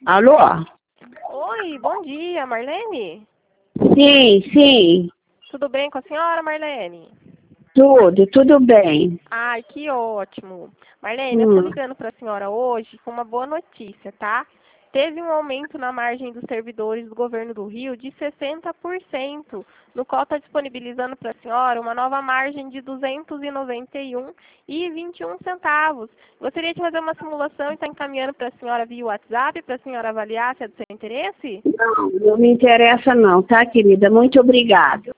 Alô? Oi, bom dia, Marlene. Sim, sim. Tudo bem com a senhora, Marlene? Tudo bem. Ai, que ótimo. Marlene, eu tô Hum. ligando para a senhora hoje com uma boa notícia, tá? Teve um aumento na margem dos servidores do governo do Rio de 60%, no qual está disponibilizando para a senhora uma nova margem de R$ 291,21 centavos. Gostaria de fazer uma simulação e estar encaminhando para a senhora via WhatsApp, para a senhora avaliar se é do seu interesse? Não me interessa não, tá, querida? Muito obrigada.